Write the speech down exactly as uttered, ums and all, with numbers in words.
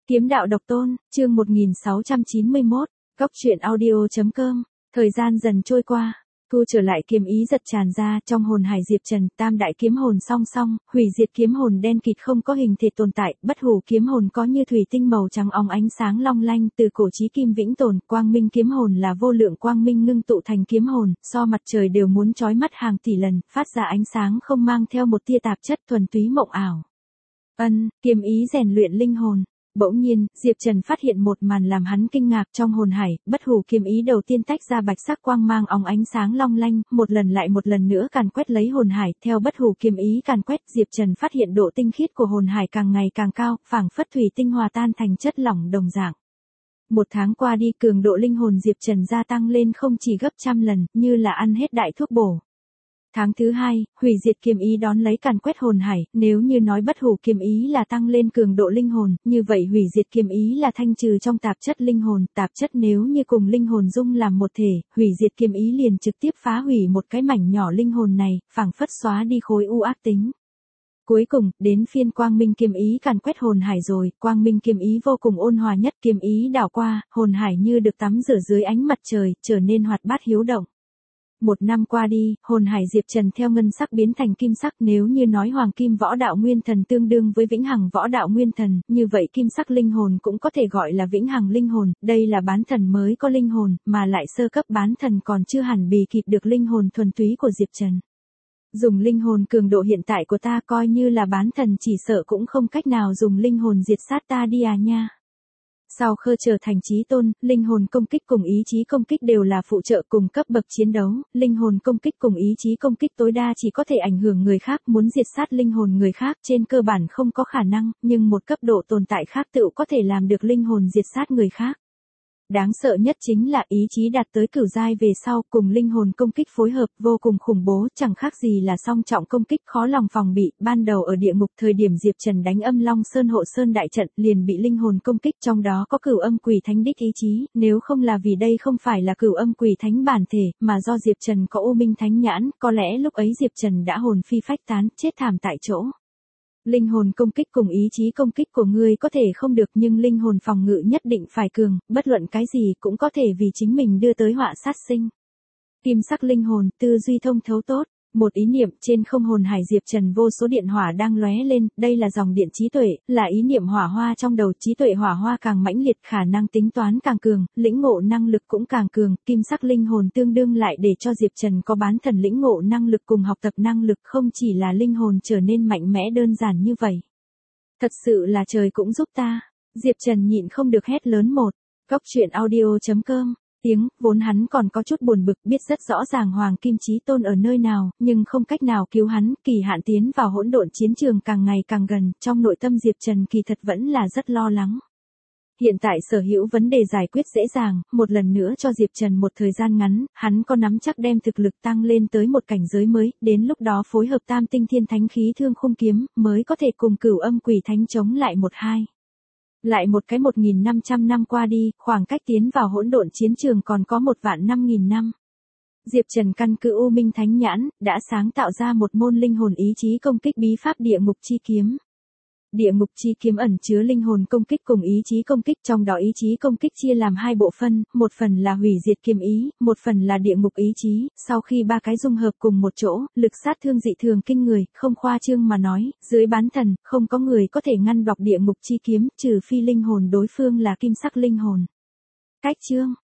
Kiếm đạo độc tôn, chương một nghìn sáu trăm chín mươi mốt, Góc truyện audio chấm com. Thời gian dần trôi qua, thu trở lại kiếm ý giật tràn ra trong hồn hải Diệp Trần, tam đại kiếm hồn song song, hủy diệt kiếm hồn đen kịt không có hình thể tồn tại, bất hủ kiếm hồn có như thủy tinh màu trắng óng ánh sáng long lanh, từ cổ chí kim vĩnh tồn, quang minh kiếm hồn là vô lượng quang minh ngưng tụ thành kiếm hồn, so mặt trời đều muốn chói mắt hàng tỷ lần, phát ra ánh sáng không mang theo một tia tạp chất, thuần túy mộng ảo. Ân, kiếm ý rèn luyện linh hồn. Bỗng nhiên, Diệp Trần phát hiện một màn làm hắn kinh ngạc trong hồn hải, bất hủ kiếm ý đầu tiên tách ra bạch sắc quang mang óng ánh sáng long lanh, một lần lại một lần nữa càn quét lấy hồn hải, theo bất hủ kiếm ý càn quét, Diệp Trần phát hiện độ tinh khiết của hồn hải càng ngày càng cao, phảng phất thủy tinh hòa tan thành chất lỏng đồng dạng. Một tháng qua đi, cường độ linh hồn Diệp Trần gia tăng lên không chỉ gấp trăm lần, như là ăn hết đại thuốc bổ. Tháng thứ hai, hủy diệt kiếm ý đón lấy càn quét hồn hải, nếu như nói bất hủ kiếm ý là tăng lên cường độ linh hồn, như vậy hủy diệt kiếm ý là thanh trừ trong tạp chất linh hồn, tạp chất nếu như cùng linh hồn dung làm một thể, hủy diệt kiếm ý liền trực tiếp phá hủy một cái mảnh nhỏ linh hồn này, phảng phất xóa đi khối u ác tính. Cuối cùng, đến phiên quang minh kiếm ý càn quét hồn hải rồi, quang minh kiếm ý vô cùng ôn hòa nhất, kiếm ý đảo qua, hồn hải như được tắm rửa dưới ánh mặt trời, trở nên hoạt bát hiếu động. Một năm qua đi, hồn hải Diệp Trần theo ngân sắc biến thành kim sắc, nếu như nói hoàng kim võ đạo nguyên thần tương đương với vĩnh hằng võ đạo nguyên thần, như vậy kim sắc linh hồn cũng có thể gọi là vĩnh hằng linh hồn, đây là bán thần mới có linh hồn, mà lại sơ cấp bán thần còn chưa hẳn bì kịp được linh hồn thuần túy của Diệp Trần. Dùng linh hồn cường độ hiện tại của ta coi như là bán thần chỉ sợ cũng không cách nào dùng linh hồn diệt sát ta đi à nha. Sau khi trở thành chí tôn, linh hồn công kích cùng ý chí công kích đều là phụ trợ cùng cấp bậc chiến đấu, linh hồn công kích cùng ý chí công kích tối đa chỉ có thể ảnh hưởng người khác, muốn diệt sát linh hồn người khác trên cơ bản không có khả năng, nhưng một cấp độ tồn tại khác tựu có thể làm được linh hồn diệt sát người khác. Đáng sợ nhất chính là ý chí đạt tới cửu giai về sau cùng linh hồn công kích phối hợp vô cùng khủng bố, chẳng khác gì là song trọng công kích khó lòng phòng bị. Ban đầu ở địa ngục thời điểm Diệp Trần đánh âm Long Sơn hộ sơn đại trận liền bị linh hồn công kích, trong đó có cửu âm quỷ thánh đích ý chí, nếu không là vì đây không phải là cửu âm quỷ thánh bản thể, mà do Diệp Trần có U Minh Thánh Nhãn, có lẽ lúc ấy Diệp Trần đã hồn phi phách tán, chết thảm tại chỗ. Linh hồn công kích cùng ý chí công kích của ngươi có thể không được nhưng linh hồn phòng ngự nhất định phải cường, bất luận cái gì cũng có thể vì chính mình đưa tới họa sát sinh. Kim sắc linh hồn, tư duy thông thấu tốt, một ý niệm trên không hồn hải Diệp Trần vô số điện hỏa đang lóe lên, đây là dòng điện trí tuệ, là ý niệm hỏa hoa trong đầu, trí tuệ hỏa hoa càng mãnh liệt, khả năng tính toán càng cường, lĩnh ngộ năng lực cũng càng cường, kim sắc linh hồn tương đương lại để cho Diệp Trần có bán thần lĩnh ngộ năng lực cùng học tập năng lực, không chỉ là linh hồn trở nên mạnh mẽ đơn giản như vậy. Thật sự là trời cũng giúp ta, Diệp Trần nhịn không được hét lớn một, Góc truyện audio chấm com. Tiếng, vốn hắn còn có chút buồn bực, biết rất rõ ràng Hoàng Kim Chí Tôn ở nơi nào, nhưng không cách nào cứu hắn, kỳ hạn tiến vào hỗn độn chiến trường càng ngày càng gần, trong nội tâm Diệp Trần kỳ thật vẫn là rất lo lắng. Hiện tại sở hữu vấn đề giải quyết dễ dàng, một lần nữa cho Diệp Trần một thời gian ngắn, hắn có nắm chắc đem thực lực tăng lên tới một cảnh giới mới, đến lúc đó phối hợp tam tinh thiên thánh khí thương khung kiếm, mới có thể cùng cửu âm quỷ thánh chống lại một hai. Lại một cái một nghìn năm trăm năm qua đi, khoảng cách tiến vào hỗn độn chiến trường còn có một vạn năm nghìn năm. Diệp Trần căn cứ U Minh Thánh Nhãn, đã sáng tạo ra một môn linh hồn ý chí công kích bí pháp địa ngục chi kiếm. Địa ngục chi kiếm ẩn chứa linh hồn công kích cùng ý chí công kích, trong đó ý chí công kích chia làm hai bộ phân, một phần là hủy diệt kiếm ý, một phần là địa ngục ý chí, sau khi ba cái dung hợp cùng một chỗ, lực sát thương dị thường kinh người, không khoa trương mà nói, dưới bán thần, không có người có thể ngăn bọc địa ngục chi kiếm, trừ phi linh hồn đối phương là kim sắc linh hồn. Cách chương